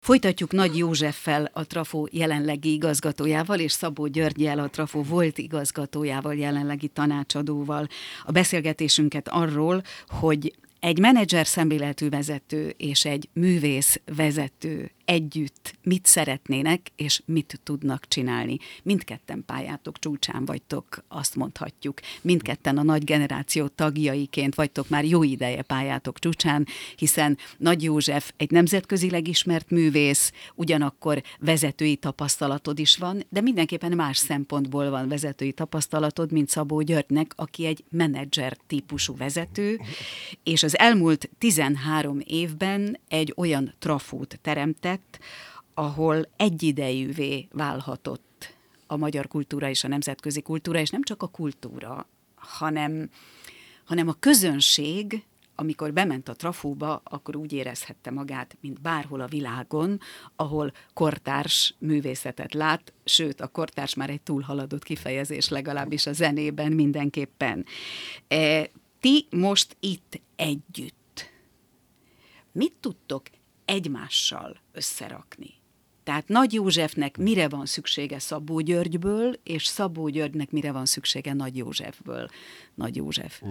Folytatjuk Nagy Józseffel, a Trafó jelenlegi igazgatójával, és Szabó Györggyel, a Trafó volt igazgatójával, jelenlegi tanácsadóval a beszélgetésünket arról, hogy egy menedzser szemléletű vezető és egy művész vezető együtt mit szeretnének és mit tudnak csinálni. Mindketten pályátok csúcsán vagytok, azt mondhatjuk. Mindketten a nagy generáció tagjaiként vagytok már jó ideje pályátok csúcsán, hiszen Nagy József egy nemzetközileg ismert művész, ugyanakkor vezetői tapasztalatod is van, de mindenképpen más szempontból van vezetői tapasztalatod, mint Szabó Györgynek, aki egy menedzser típusú vezető, és az elmúlt 13 évben egy olyan trafót teremtett, ahol egyidejűvé válhatott a magyar kultúra és a nemzetközi kultúra, és nem csak a kultúra, hanem a közönség, amikor bement a trafóba, akkor úgy érezhette magát, mint bárhol a világon, ahol kortárs művészetet lát, sőt, a kortárs már egy túlhaladott kifejezés, legalábbis a zenében mindenképpen. Ti most itt együtt. Mit tudtok egymással összerakni? Tehát Nagy Józsefnek mire van szüksége Szabó Györgyből, és Szabó Györgynek mire van szüksége Nagy Józsefből? Nagy József.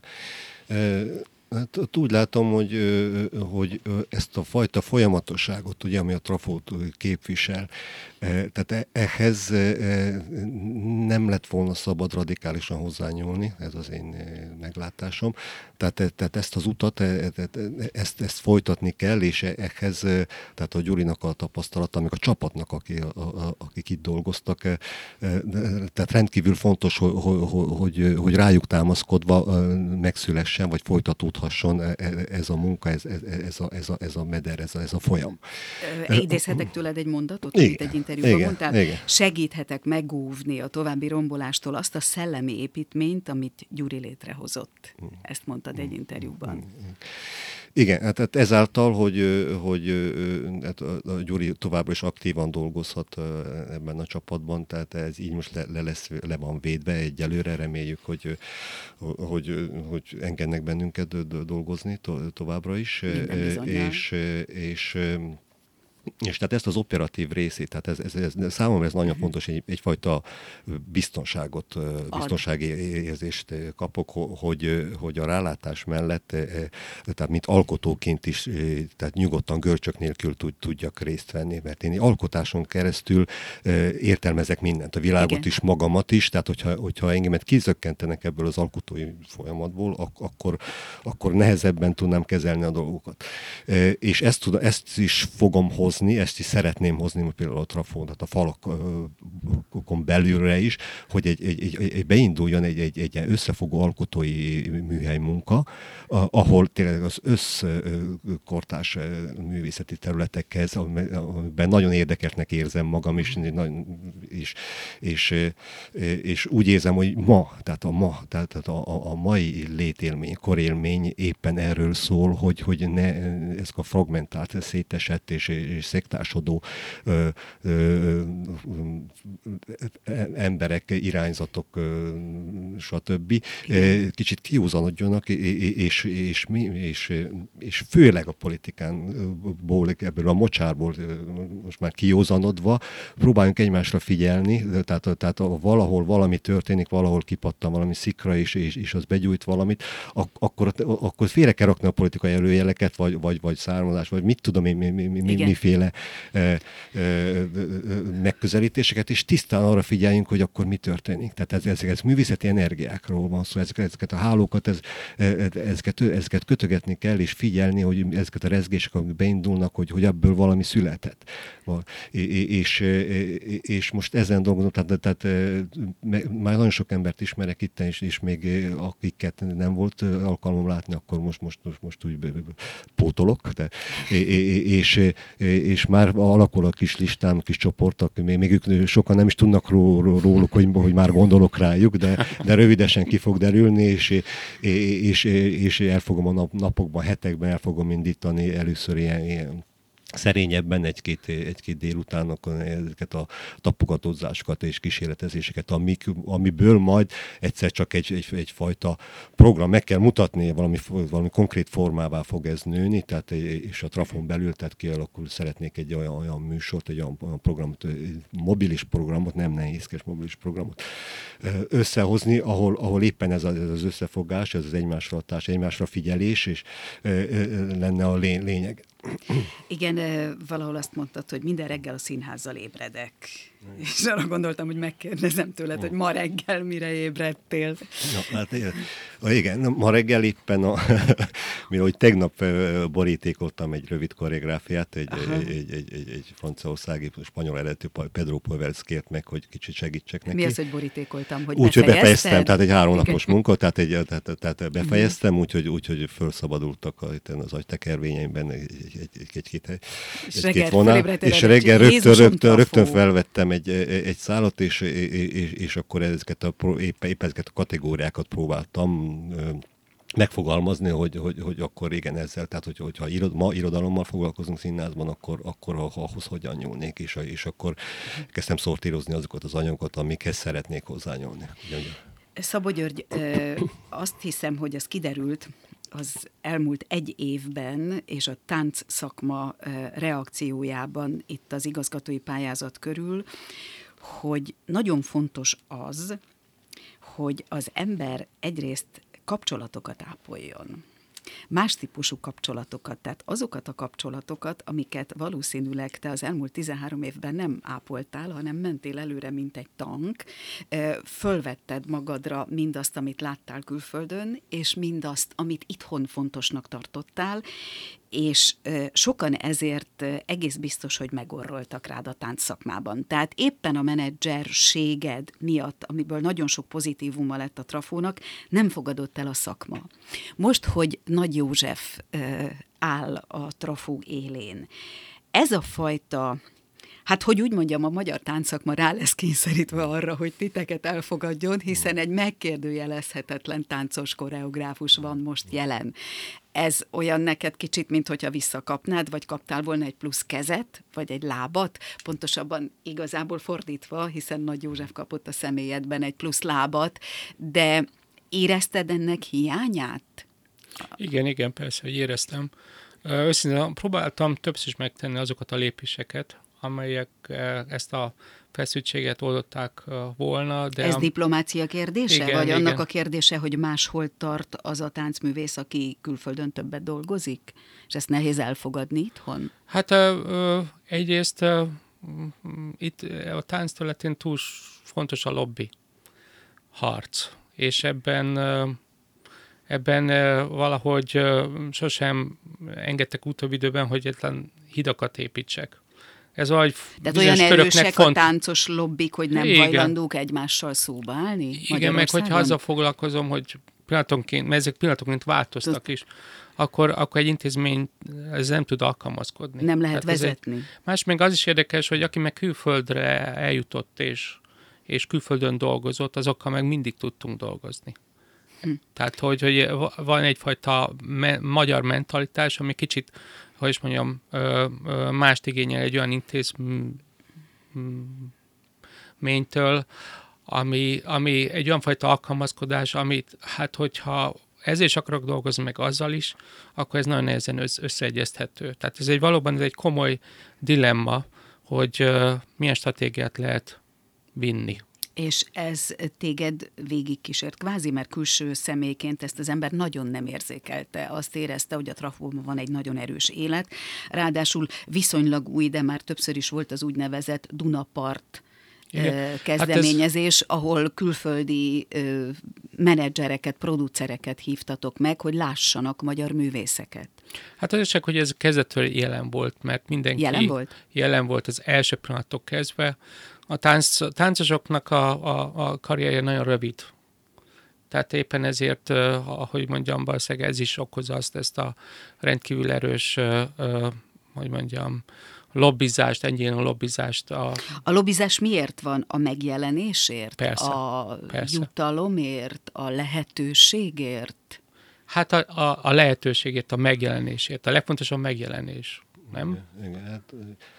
Hát úgy látom, hogy ezt a fajta folyamatosságot, ugye, ami a trafót képvisel, tehát ehhez nem lett volna szabad radikálisan hozzányúlni, ez az én meglátásom. Tehát ezt az utat, ezt folytatni kell, és ehhez, tehát a Gyurinak a tapasztalata, amik a csapatnak, akik itt dolgoztak, tehát rendkívül fontos, hogy rájuk támaszkodva megszülessen, vagy folytatódhasson ez a munka, ez a meder, ez a folyam. Idézhetek tőled egy mondatot, amit egy interjúban mondtál? Igen. Segíthetek megóvni a további rombolástól azt a szellemi építményt, amit Gyuri létrehozott. Ezt mondtad egy interjúban. Igen, hát ezáltal, hogy a Gyuri továbbra is aktívan dolgozhat ebben a csapatban, tehát ez így most le van védve egyelőre, reméljük, hogy engednek bennünket dolgozni továbbra is. És tehát ezt az operatív részét, tehát ez számomra ez nagyon fontos, egyfajta biztonsági érzést kapok, hogy a rálátás mellett, tehát mint alkotóként is, tehát nyugodtan görcsök nélkül tudjak részt venni, mert én alkotáson keresztül értelmezek mindent, a világot Igen. is, magamat is, tehát hogyha engemet kizökkentenek ebből az alkotói folyamatból, akkor nehezebben tudnám kezelni a dolgokat. És ezt is fogom hozni, ezt is szeretném hozni, például a trafón, tehát a falakon belülre is, hogy egy beinduljon egy összefogó alkotói műhely munka, ahol tényleg az összkortárs művészeti területekhez, amiben nagyon érdekesnek érzem magam, és úgy érzem, hogy tehát a mai létélmény, korélmény éppen erről szól, hogy ne ezek a fragmentált, szétesett és szektásodó emberek, irányzatok, stb. Kicsit kiúzanodjanak, és főleg a politikánból, ebből a mocsárból most már kiúzanodva próbáljunk egymásra figyelni, tehát valahol valami történik, valahol kipattan valami szikra, és az begyújt valamit, akkor félre kell rakni a politikai előjeleket, vagy származás, vagy mit tudom én, miféle megközelítéseket, és tisztán arra figyeljünk, hogy akkor mi történik. Tehát ez művészeti energiákról van szó, ezeket a hálókat, ezeket kötögetni kell, és figyelni, hogy ezeket a rezgések, amik beindulnak, hogy ebből valami született. És most ezen dolgozom, tehát már nagyon sok embert ismerek itt, és még akiket nem volt alkalmam látni, akkor most úgy pótolok, és már alakul a kis listám, kis csoportok, még ők sokan nem is tudnak róluk, hogy már gondolok rájuk, de rövidesen ki fog derülni, és el fogom a napokban, hetekben el fogom indítani először ilyen szerényebben egy-két délutánokon ezeket a tapogatózásokat és kísérletezéseket, amiből majd egyszer csak egyfajta program meg kell mutatni, valami konkrét formává fog ez nőni, tehát, és a Trafon belül, tehát kialakul, szeretnék egy olyan műsort, egy olyan programot, mobilis programot, nem nehézkes mobilis programot összehozni, ahol éppen ez az összefogás, ez az egymásra hatás, egymásra figyelés, és lenne a lényeg. Igen, valahol azt mondtad, hogy minden reggel a színházzal ébredek. És arra gondoltam, hogy megkérdezem tőled, hogy ma reggel mire ébredtél. Na, hát igen, ma reggel éppen, hogy tegnap borítékoltam egy rövid koreográfiát, egy franciaországi, spanyol eredetű Pedro Povers kért meg, hogy kicsit segítsek neki. Mi az, hogy borítékoltam? Hogy úgy, hogy befejeztem, tehát egy 3 napos munka, tehát befejeztem, úgyhogy felszabadultak az agytekervényeimben egy-két vonal, és reggel rögtön felvettem egy szálat, és akkor épp ezeket a kategóriákat próbáltam megfogalmazni, hogy akkor igen ezzel, tehát hogyha ma irodalommal foglalkozunk színházban, akkor ahhoz hogyan nyúlnék, és akkor kezdtem szortírozni azokat az anyagokat, amikhez szeretnék hozzányúlni. Szabó György, azt hiszem, hogy az kiderült az elmúlt 1 évben, és a tánc szakma reakciójában itt az igazgatói pályázat körül, hogy nagyon fontos az, hogy az ember egyrészt kapcsolatokat ápoljon. Más típusú kapcsolatokat, tehát azokat a kapcsolatokat, amiket valószínűleg te az elmúlt 13 évben nem ápoltál, hanem mentél előre, mint egy tank, fölvetted magadra mindazt, amit láttál külföldön, és mindazt, amit itthon fontosnak tartottál, és sokan ezért egész biztos, hogy megorroltak rád a tánc szakmában. Tehát éppen a menedzserséged miatt, amiből nagyon sok pozitívuma lett a Trafónak, nem fogadott el a szakma. Most, hogy Nagy József áll a Trafó élén, ez a fajta, hát hogy úgy mondjam, a magyar táncszakma rá lesz kényszerítve arra, hogy titeket elfogadjon, hiszen egy megkérdőjelezhetetlen táncos koreográfus van most jelen. Ez olyan neked kicsit, mint hogyha visszakapnád, vagy kaptál volna egy plusz kezet, vagy egy lábat, pontosabban igazából fordítva, hiszen Nagy József kapott a személyedben egy plusz lábat, de érezted ennek hiányát? Igen, persze, hogy éreztem. Őszintén próbáltam többször is megtenni azokat a lépéseket, amelyek ezt a feszültséget oldották volna. De ez diplomácia kérdése? Igen, vagy igen. annak a kérdése, hogy máshol tart az a táncművész, aki külföldön többet dolgozik? És ezt nehéz elfogadni itthon? Hát egyrészt itt a tánc területén túl fontos a lobby harc, és ebben valahogy sosem engedtek utóbbi időben, hogy egyetlen hidakat építsek. Ez tehát olyan erősek a táncos lobbik, hogy nem hajlandók egymással szóba állni? Igen, meg hogyha azzal foglalkozom, hogy pillanatonként, mert ezek pillanatonként változtak is, akkor egy intézmény ez nem tud alkalmazkodni. Nem lehet vezetni. Más meg az is érdekes, hogy aki meg külföldre eljutott és külföldön dolgozott, azokkal meg mindig tudtunk dolgozni. Tehát, hogy van egyfajta magyar mentalitás, ami kicsit, hogy is mondjam, mást igényel egy olyan intézménytől, ami egy olyan fajta alkalmazkodás, amit, hát hogyha ezzel is akarok dolgozni, meg azzal is, akkor ez nagyon nehezen összeegyezthető. Tehát ez valóban egy komoly dilemma, hogy milyen stratégiát lehet vinni. És ez téged végigkísért kvázi, mert külső személyként ezt az ember nagyon nem érzékelte. Azt érezte, hogy a Trafóban van egy nagyon erős élet. Ráadásul viszonylag új, de már többször is volt az úgynevezett Dunapart kezdeményezés, ahol külföldi menedzsereket, producereket hívtatok meg, hogy lássanak magyar művészeket. Hát az csak, hogy ez kezdettől jelen volt, mert mindenki jelen volt az első pillanattól kezdve. A táncosoknak a karrierje nagyon rövid. Tehát éppen ezért, ahogy mondjam, valószínűleg ez is okozza ezt a rendkívül erős, hogy mondjam, lobbizást, ennyien a lobbizást. A lobbizás miért van? A megjelenésért? Persze, persze. Jutalomért? A lehetőségért? Hát a lehetőségért, a megjelenésért. A legfontosabb megjelenés. nem? Igen, hát,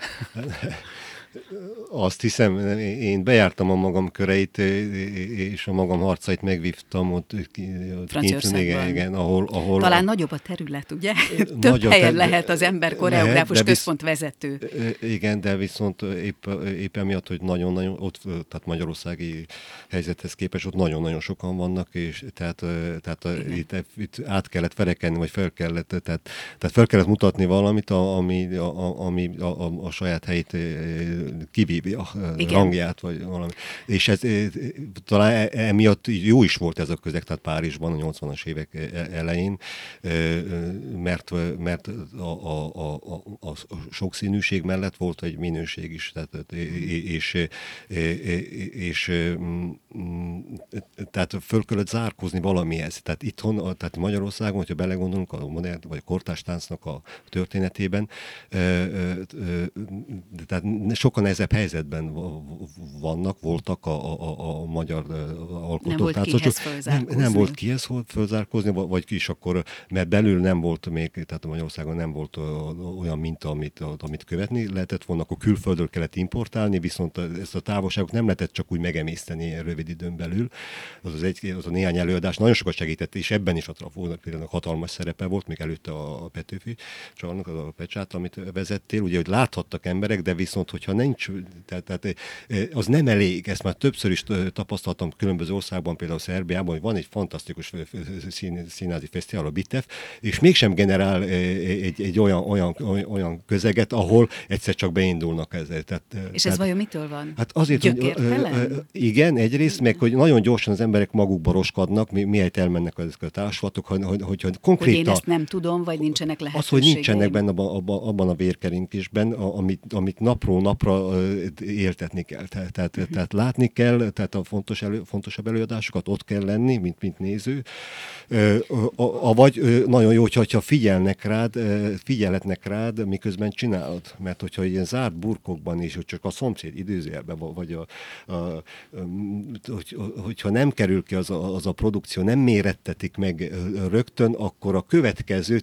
azt hiszem, én bejártam a magam köreit, és a magam harcait megvívtam ott Franciaországban. Igen, ahol talán nagyobb a terület, ugye? Több helyen lehet az ember koreográfus központvezető. Igen, de viszont épp emiatt, hogy nagyon-nagyon ott, tehát magyarországi helyzethez képest ott nagyon-nagyon sokan vannak, és tehát itt át kellett verekedni, vagy fel kellett, tehát fel kellett mutatni valamit, ami a saját helyét kivívja a rangját, vagy valami. És ez talán emiatt jó is volt ez a közeg, tehát Párizsban a 80-as évek elején, mert a sokszínűség mellett volt egy minőség is, tehát föl kellett zárkózni valamihez. Tehát itthon, tehát Magyarországon, hogyha belegondolunk a modern vagy a kortárs táncnak a történetében, tehát sokkal nehezebb helyzetben voltak a magyar alkotótáncosok. Nem volt kihez fölzárkózni, vagy is akkor, mert belül nem volt még, tehát Magyarországon nem volt olyan minta, amit követni lehetett volna, akkor külföldről kellett importálni, viszont ezt a távolságot nem lehetett csak úgy megemészteni rövid időn belül. Az a néhány előadás nagyon sokat segített, és ebben is a Trafónak például hatalmas szerepe volt, még előtte a Petőfi Csarnok, az a Pecsát, amit vezettél, ugye, hogy láthattak emberek, de viszont, hogyha nincs, tehát az nem elég, ezt már többször is tapasztaltam különböző országban, például Szerbiában, hogy van egy fantasztikus színházi fesztivál, a BITEF, és mégsem generál egy olyan közeget, ahol egyszer csak beindulnak ezzel. És ez vajon mitől van? Hát azért, hogy igen, egyrészt, meg hogy nagyon gyorsan az emberek magukba roskadnak, mihelyt elmennek ezek a társulatok, hogy konkrétan... Hogy én ezt nem tudom, vagy nincsenek lehetőségeim. Az, hogy nincsenek benne abban a vérkeringésben, amit napról napra éltetni kell. Tehát látni kell, tehát a fontosabb előadásokat ott kell lenni, mint néző. Vagy nagyon jó, hogyha figyelhetnek rád, miközben csinálod. Mert hogyha ilyen zárt burkokban is, hogy csak a szomszéd idézőjelben, vagy hogyha nem kerül ki az a produkció, nem mérettetik meg rögtön, akkor a következő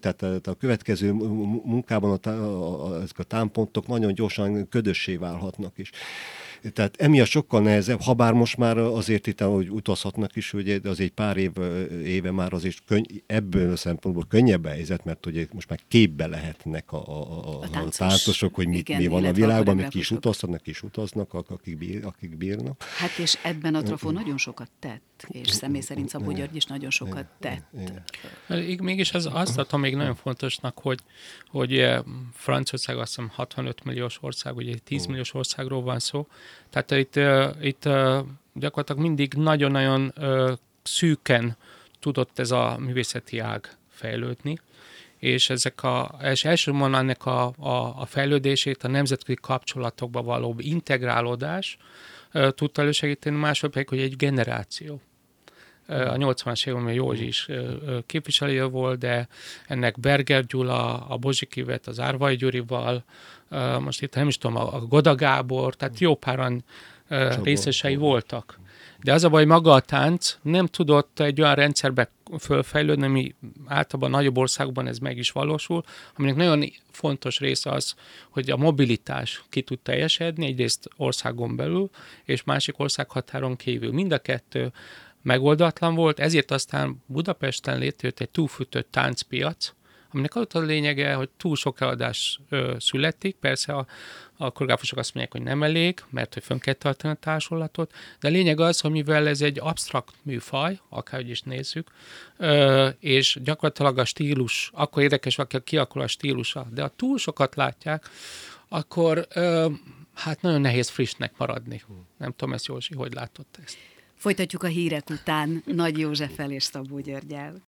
munkában ezek a támpontok nagyon gyorsan ködössé válhatnak is. Tehát emiatt sokkal nehezebb, habár most már azért itt, ahogy utazhatnak is, ugye az egy pár éve már azért ebből a szempontból könnyebb a helyzet, mert ugye most már képbe lehetnek a táncosok, hogy mi van a világban, amik is utaznak, akik bírnak. Hát és ebben a Trafó nagyon sokat tett, és személy szerint Szabó György is nagyon sokat tett. Mégis azt tartom még nagyon fontosnak, hogy Franciaország azt hiszem 65 milliós ország, ugye 10 milliós országról van szó, tehát itt gyakorlatilag mindig nagyon-nagyon szűken tudott ez a művészeti ág fejlődni, és és elsősorban ennek a fejlődését a nemzetközi kapcsolatokba való integrálódás tudta elősegíteni, másodszor pedig, hogy egy generáció. A 80-as években Józsi is képviselője volt, de ennek Berger Gyula, a Bozsik Ivet, az Árvai Gyurival, most itt nem is tudom, a Goda Gábor, tehát jó páran részesei voltak. De az a baj, maga a tánc nem tudott egy olyan rendszerbe fölfejlődni, ami általában nagyobb országokban ez meg is valósul, aminek nagyon fontos része az, hogy a mobilitás ki tud teljesedni, egyrészt országon belül, és másik országhatáron kívül. Mind a kettő megoldatlan volt, ezért aztán Budapesten létrejött egy túlfűtött táncpiac, aminek az a lényege, hogy túl sok eladás születik, persze a koreográfusok azt mondják, hogy nem elég, mert hogy fönn kell tartani a társulatot, de a lényeg az, hogy mivel ez egy absztrakt műfaj, akárhogy is nézzük, és gyakorlatilag a stílus, akkor érdekes, aki kialakul a stílusa, de ha túl sokat látják, akkor hát nagyon nehéz frissnek maradni. Nem tudom, ezt Józsi, hogy látott ezt? Folytatjuk a hírek után Nagy Józseffel és Szabó Györggyel.